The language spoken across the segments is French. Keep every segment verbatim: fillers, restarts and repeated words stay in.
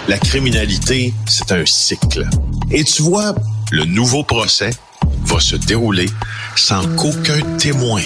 La criminalité, c'est un cycle. Et tu vois, le nouveau procès va se dérouler sans qu'aucun témoin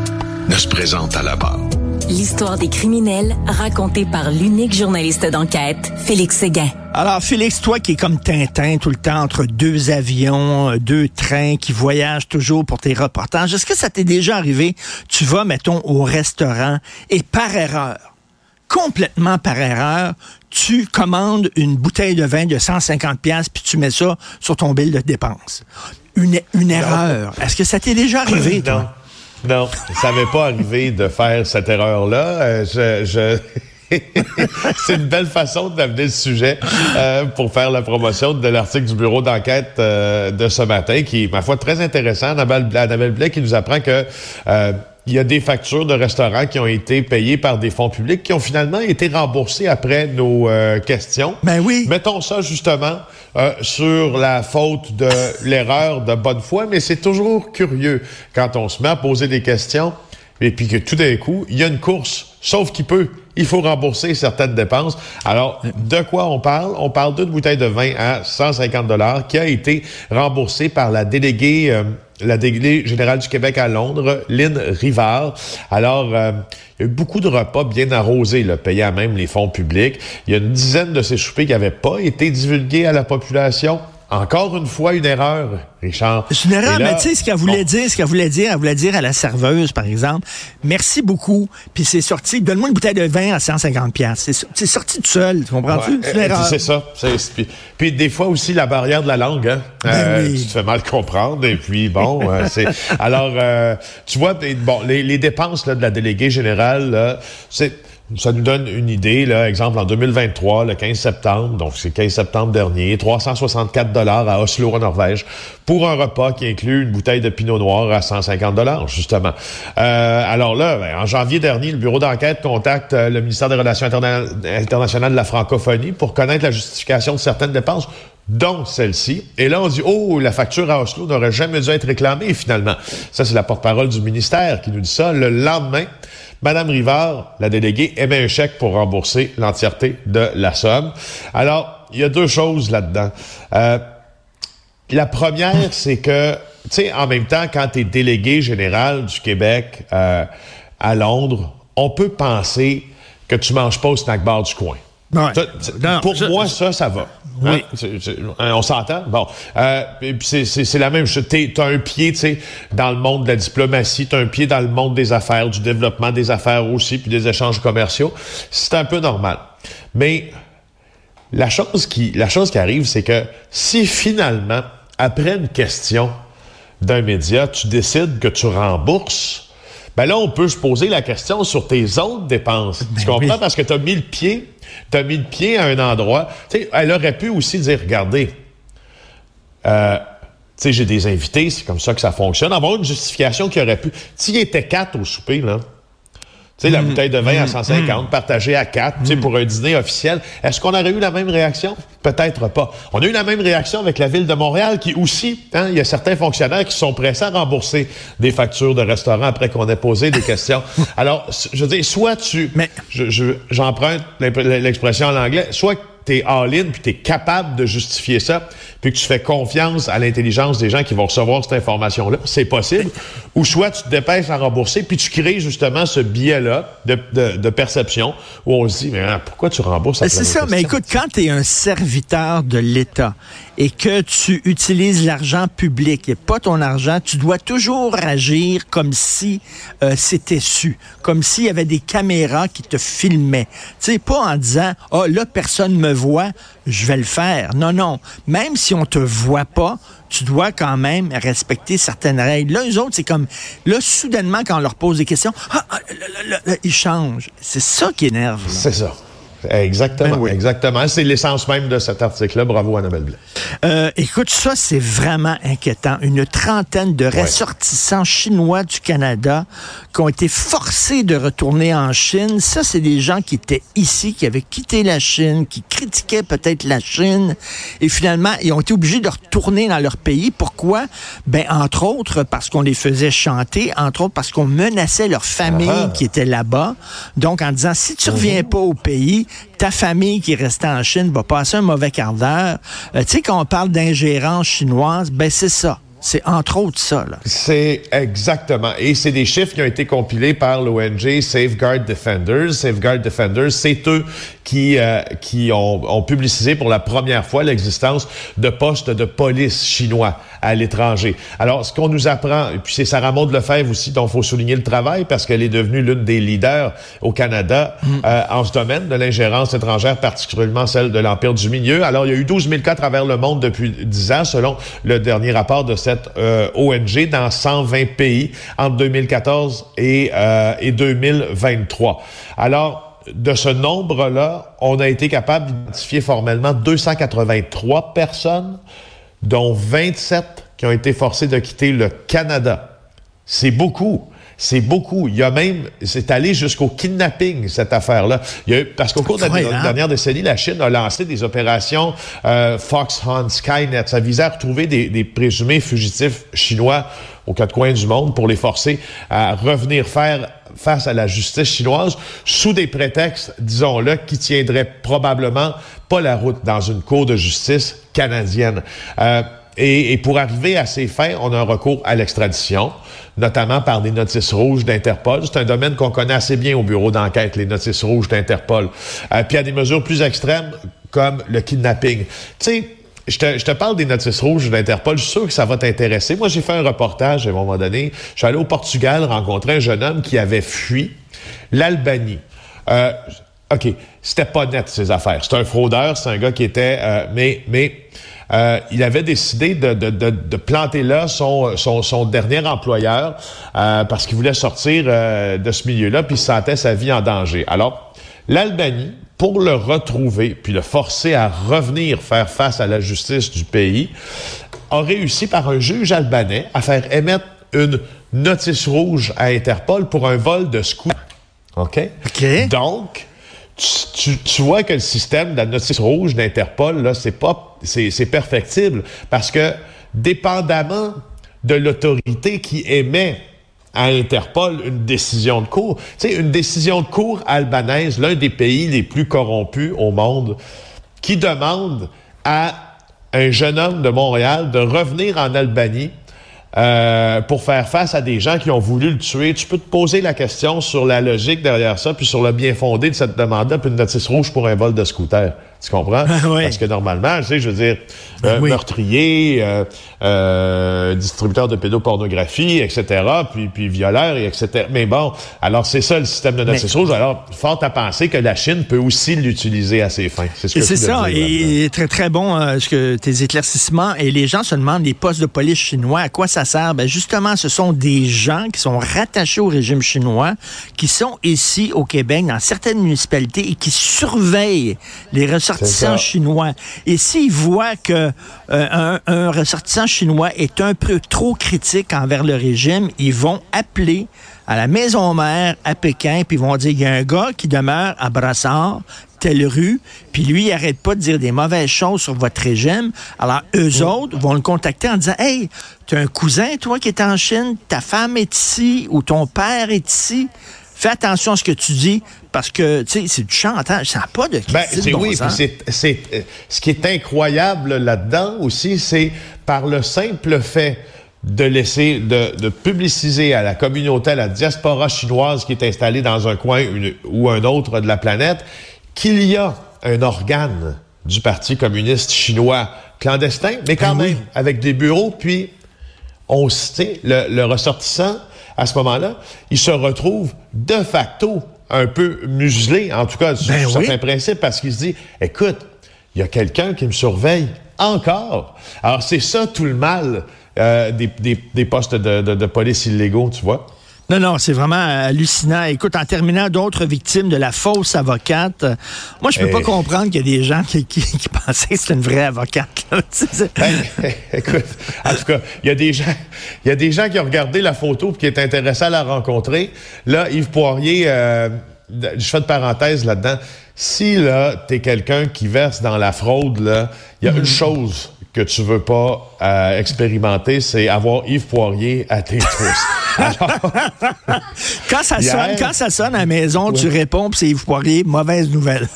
ne se présente à la barre. L'histoire des criminels racontée par l'unique journaliste d'enquête, Félix Séguin. Alors, Félix, toi qui es comme Tintin tout le temps entre deux avions, deux trains, qui voyagent toujours pour tes reportages, est-ce que ça t'est déjà arrivé? Tu vas, mettons, au restaurant et par erreur, complètement par erreur, tu commandes une bouteille de vin de cent cinquante piastres puis tu mets ça sur ton bill de dépenses. Une, une erreur. Est-ce que ça t'est déjà arrivé, toi? Non. Non, ça m'est pas arrivé de faire cette erreur-là. Euh, je, je... C'est une belle façon d'amener le sujet euh, pour faire la promotion de l'article du bureau d'enquête euh, de ce matin, qui est, ma foi, très intéressant. Annabelle, Annabelle Blais qui nous apprend que euh, il y a des factures de restaurants qui ont été payées par des fonds publics qui ont finalement été remboursées après nos euh, questions. Ben oui. Mettons ça justement euh, sur la faute de l'erreur de bonne foi, mais c'est toujours curieux quand on se met à poser des questions et puis que tout d'un coup, il y a une course, sauf qu'il peut. Il faut rembourser certaines dépenses. Alors, de quoi on parle? On parle d'une bouteille de vin à cent cinquante dollars qui a été remboursée par la déléguée, euh, la déléguée générale du Québec à Londres, Lynn Rivard. Alors, euh, il y a eu beaucoup de repas bien arrosés, là, payés à même les fonds publics. Il y a une dizaine de ces soupers qui n'avaient pas été divulgués à la population. Encore une fois, une erreur, Richard. C'est une erreur, là, mais tu sais, ce qu'elle voulait bon. dire, ce qu'elle voulait dire, elle voulait dire à la serveuse, par exemple, merci beaucoup, puis c'est sorti, donne-moi une bouteille de vin à cent cinquante piastres. C'est, c'est sorti tout seul, tu comprends-tu? Ouais, C'est une erreur. C'est ça. C'est, c'est, puis, puis des fois aussi, la barrière de la langue, hein? Ben euh, oui. Tu te fais mal comprendre, et puis bon, euh, c'est... Alors, euh, tu vois, des, bon, les, les dépenses là, de la déléguée générale, là, c'est... Ça nous donne une idée, là, exemple, en deux mille vingt-trois, le quinze septembre, donc c'est quinze septembre dernier, trois cent soixante-quatre dollars à Oslo, en Norvège, pour un repas qui inclut une bouteille de pinot noir à cent cinquante dollars, justement. Euh, alors là, ben, en janvier dernier, le bureau d'enquête contacte euh, le ministère des Relations interna- internationales de la francophonie pour connaître la justification de certaines dépenses, dont celle-ci. Et là, on dit, oh, la facture à Oslo n'aurait jamais dû être réclamée, finalement. Ça, c'est la porte-parole du ministère qui nous dit ça. Le lendemain, Madame Rivard, la déléguée, émet un chèque pour rembourser l'entièreté de la somme. Alors, il y a deux choses là-dedans. Euh, la première, c'est que, tu sais, en même temps, quand tu es délégué général du Québec euh, à Londres, on peut penser que tu manges pas au snack bar du coin. Ouais. Ça, Non, pour je, moi, je... ça, ça va. Oui. Hein? C'est, c'est, on s'entend? Bon. Euh, et puis c'est, c'est, c'est la même chose. Tu as un pied, tu sais, dans le monde de la diplomatie, tu as un pied dans le monde des affaires, du développement des affaires aussi, puis des échanges commerciaux. C'est un peu normal. Mais la chose qui, la chose qui arrive, c'est que si finalement, après une question d'un média, tu décides que tu rembourses, ben là, on peut se poser la question sur tes autres dépenses. Ben tu comprends? Oui. Parce que tu as mis le pied, tu as mis le pied à un endroit. Tu sais, elle aurait pu aussi dire, regardez, euh, tu sais, j'ai des invités, c'est comme ça que ça fonctionne. Avoir une justification qui aurait pu... S'il y était quatre au souper, là, tu sais, mmh, la bouteille de vin mmh, à cent cinquante, mmh. partagée à quatre, tu sais, mmh. pour un dîner officiel. Est-ce qu'on aurait eu la même réaction? Peut-être pas. On a eu la même réaction avec la Ville de Montréal qui aussi, hein, il y a certains fonctionnaires qui sont pressés à rembourser des factures de restaurants après qu'on ait posé des questions. Alors, je veux dire, soit tu... Mais... Je, je, j'emprunte l'expression en anglais, soit t'es all-in puis t'es capable de justifier ça puis que tu fais confiance à l'intelligence des gens qui vont recevoir cette information-là, c'est possible. Ou soit tu te dépêches à rembourser puis tu crées justement ce biais-là de, de, de perception où on se dit, mais hein, pourquoi tu rembourses après C'est ça, question? Mais écoute, quand t'es un serviteur de l'État et que tu utilises l'argent public et pas ton argent, tu dois toujours agir comme si euh, c'était su, comme s'il y avait des caméras qui te filmaient. Tu sais, pas en disant, ah, oh, là, personne me voit, je vais le faire. Non, non. Même si on te voit pas, tu dois quand même respecter certaines règles. Là, eux autres, c'est comme, là, soudainement, quand on leur pose des questions, ah, là, là, là, là, ils changent. C'est ça qui énerve. Là. C'est ça. Exactement, ben oui. exactement. C'est l'essence même de cet article-là. Bravo, Annabelle Blais. Euh, écoute, ça, c'est vraiment inquiétant. Une trentaine de ressortissants ouais. chinois du Canada qui ont été forcés de retourner en Chine. Ça, c'est des gens qui étaient ici, qui avaient quitté la Chine, qui critiquaient peut-être la Chine. Et finalement, ils ont été obligés de retourner dans leur pays. Pourquoi? Ben, entre autres, parce qu'on les faisait chanter. Entre autres, parce qu'on menaçait leur famille ah. qui était là-bas. Donc, en disant, si tu reviens pas au pays, ta famille qui est restée en Chine va passer un mauvais quart d'heure. Euh, tu sais, quand on parle d'ingérence chinoise, ben c'est ça. C'est entre autres ça, là. C'est exactement. Et c'est des chiffres qui ont été compilés par l'O N G Safeguard Defenders. Safeguard Defenders, c'est eux qui euh, qui ont, ont publicisé pour la première fois l'existence de postes de police chinois à l'étranger. Alors, ce qu'on nous apprend, et puis c'est Sarah Maud Lefebvre aussi, dont il faut souligner le travail, parce qu'elle est devenue l'une des leaders au Canada mm. euh, en ce domaine de l'ingérence étrangère, particulièrement celle de l'Empire du Milieu. Alors, il y a eu douze mille cas à travers le monde depuis dix ans, selon le dernier rapport de cette euh, O N G, dans cent vingt pays entre deux mille quatorze et, euh, et deux mille vingt-trois. Alors, de ce nombre-là, on a été capable d'identifier formellement deux cent quatre-vingt-trois personnes, dont vingt-sept qui ont été forcés de quitter le Canada. C'est beaucoup. C'est beaucoup. Il y a même, c'est allé jusqu'au kidnapping, cette affaire-là. Il y a eu, parce qu'au cours de la ouais, hein? dernière décennie, la Chine a lancé des opérations euh, Foxhunt, Skynet. Ça visait à retrouver des, des présumés fugitifs chinois aux quatre coins du monde pour les forcer à revenir faire face à la justice chinoise sous des prétextes, disons-le, qui tiendraient probablement pas la route dans une cour de justice canadienne. Euh, et, et pour arriver à ces fins, on a un recours à l'extradition, notamment par des notices rouges d'Interpol. C'est un domaine qu'on connaît assez bien au bureau d'enquête, les notices rouges d'Interpol. Euh, puis il y a des mesures plus extrêmes, comme le kidnapping. Tu sais, Je te, je te parle des notices rouges d'Interpol, je suis sûr que ça va t'intéresser. Moi, j'ai fait un reportage à un moment donné. Je suis allé au Portugal rencontrer un jeune homme qui avait fui l'Albanie. Euh, OK, c'était pas net, ces affaires. C'est un fraudeur, c'est un gars qui était... Euh, mais mais euh, il avait décidé de, de, de, de planter là son, son, son dernier employeur euh, parce qu'il voulait sortir euh, de ce milieu-là, puis il sentait sa vie en danger. Alors, l'Albanie, pour le retrouver, puis le forcer à revenir faire face à la justice du pays, a réussi par un juge albanais à faire émettre une notice rouge à Interpol pour un vol de scooter. OK? OK. Donc, tu, tu, tu vois que le système de la notice rouge d'Interpol, là, c'est pas, c'est, c'est perfectible, parce que, dépendamment de l'autorité qui émet à Interpol une décision de cour. Tu sais, une décision de cour albanaise, l'un des pays les plus corrompus au monde, qui demande à un jeune homme de Montréal de revenir en Albanie euh, pour faire face à des gens qui ont voulu le tuer. Tu peux te poser la question sur la logique derrière ça, puis sur le bien fondé de cette demande-là, puis une notice rouge pour un vol de scooter. Tu comprends? Oui. Parce que normalement, tu sais, je veux dire, euh, oui. meurtrier, euh, euh, distributeur de pédopornographie, et cetera, puis, puis violeur, et cetera. Mais bon, alors c'est ça le système de notice rouge. Alors, fort à penser que la Chine peut aussi l'utiliser à ses fins. C'est ce que et c'est ça, dire, et très, très bon, euh, ce que, tes éclaircissements. Et les gens se demandent, les postes de police chinois, à quoi ça sert? Ben justement, ce sont des gens qui sont rattachés au régime chinois, qui sont ici au Québec, dans certaines municipalités, et qui surveillent les ressortissants chinois. Et s'ils voient que euh, un, un ressortissant chinois est un peu trop critique envers le régime, ils vont appeler à la maison mère à Pékin, puis ils vont dire, il y a un gars qui demeure à Brassard, telle rue, puis lui, il arrête pas de dire des mauvaises choses sur votre régime. Alors, eux mmh. autres vont le contacter en disant, « Hey, tu as un cousin, toi, qui est en Chine, ta femme est ici, ou ton père est ici. Fais attention à ce que tu dis, parce que, tu sais, c'est du chantage, ça n'a pas de ben, c'est bon oui, sens. C'est, c'est, euh, ce qui est incroyable là-dedans aussi, c'est par le simple fait de laisser, de, de publiciser à la communauté, à la diaspora chinoise qui est installée dans un coin une, ou un autre de la planète, qu'il y a un organe du Parti communiste chinois clandestin, mais quand ben même oui. avec des bureaux, puis on sait, le, le ressortissant, à ce moment-là, il se retrouve de facto un peu muselé, en tout cas, sur ben certains oui. principes, parce qu'il se dit, écoute, il y a quelqu'un qui me surveille encore. Alors, c'est ça tout le mal euh, des, des, des postes de, de, de police illégaux, tu vois. Non, non, c'est vraiment hallucinant. Écoute, en terminant, d'autres victimes de la fausse avocate. Moi, je peux hey. pas comprendre qu'il y a des gens qui, qui, qui pensaient que c'était une vraie avocate. Là. Hey, écoute, en tout cas, il y a des gens, il y a des gens qui ont regardé la photo et qui étaient intéressés à la rencontrer. Là, Yves Poirier, euh, je fais de parenthèse là-dedans. Si là, t'es quelqu'un qui verse dans la fraude, là, il y a mmh. une chose que tu veux pas euh, expérimenter, c'est avoir Yves Poirier à tes trousses. Alors, quand ça hier, sonne, quand ça sonne à la maison, ouais. tu réponds, puis c'est Yves Poirier, mauvaise nouvelle.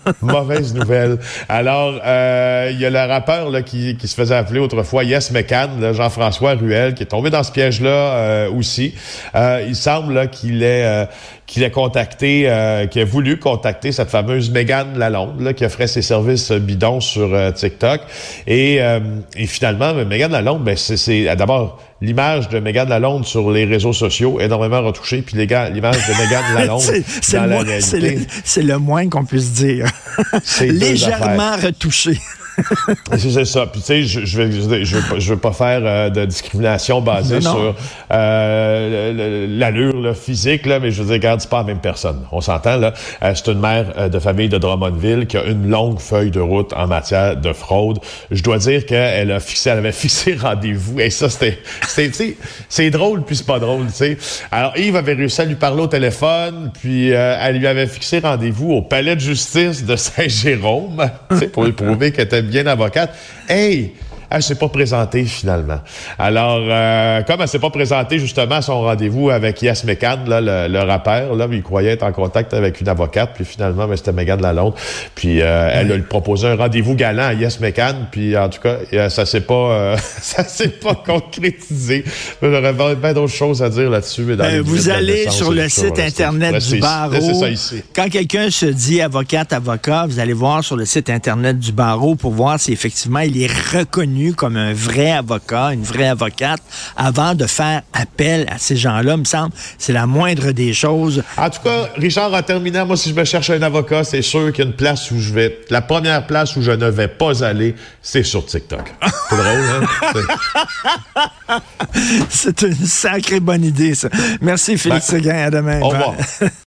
Mauvaise nouvelle. Alors, euh, il y a le rappeur là, qui, qui se faisait appeler autrefois Yes McCann, là, Jean-François Ruel, qui est tombé dans ce piège-là euh, aussi. Euh, il semble là, qu'il ait... Euh, qu'il a contacté, euh, qui a voulu contacter cette fameuse Mégane Lalonde, là, qui offrait ses services bidons sur euh, TikTok. Et, euh, et finalement, Mégane Lalonde, ben, c'est, c'est d'abord l'image de Mégane Lalonde sur les réseaux sociaux, énormément retouchée, puis l'image de Mégane Lalonde c'est, c'est dans le la moins, réalité. C'est le, c'est le moins qu'on puisse dire. Légèrement retouché. C'est, c'est ça. Puis tu sais, je, je vais, je veux, je veux pas faire euh, de discrimination basée non, non. sur euh, l'allure là, physique, là, mais je veux dire, regarde, c'est pas la même personne. On s'entend là. Euh, c'est une mère euh, de famille de Drummondville qui a une longue feuille de route en matière de fraude. Je dois dire qu'elle a fixé, elle avait fixé rendez-vous. Et ça, c'était, c'était, tu sais, c'est drôle puis c'est pas drôle, tu sais. Alors Yves avait réussi à lui parler au téléphone, puis euh, elle lui avait fixé rendez-vous au palais de justice de Saint-Jérôme, tu sais, pour lui prouver qu'elle était bien avocate. Hey! Elle s'est pas présentée, finalement. Alors, euh, comme elle s'est pas présentée, justement, à son rendez-vous avec Yes McCann, là, le, le rappeur, là, il croyait être en contact avec une avocate, puis finalement, ben, c'était Mégane Lalonde. Puis, euh, elle a lui proposé un rendez-vous galant à Yes McCann, puis en tout cas, ça s'est pas, euh, ça s'est pas concrétisé. J'aurais bien d'autres choses à dire là-dessus. Mais dans euh, vous allez sur le site ça, Internet restez, du barreau. Laissez ça ici. Quand quelqu'un se dit avocate, avocat, vous allez voir sur le site Internet du barreau pour voir si effectivement il est reconnu comme un vrai avocat, une vraie avocate, avant de faire appel à ces gens-là, me semble, c'est la moindre des choses. En tout cas, Richard, en terminant, moi, si je me cherche un avocat, c'est sûr qu'il y a une place où je vais... La première place où je ne vais pas aller, c'est sur TikTok. C'est drôle, hein? C'est une sacrée bonne idée, ça. Merci, Félix ben, Séguin. À demain. Au revoir.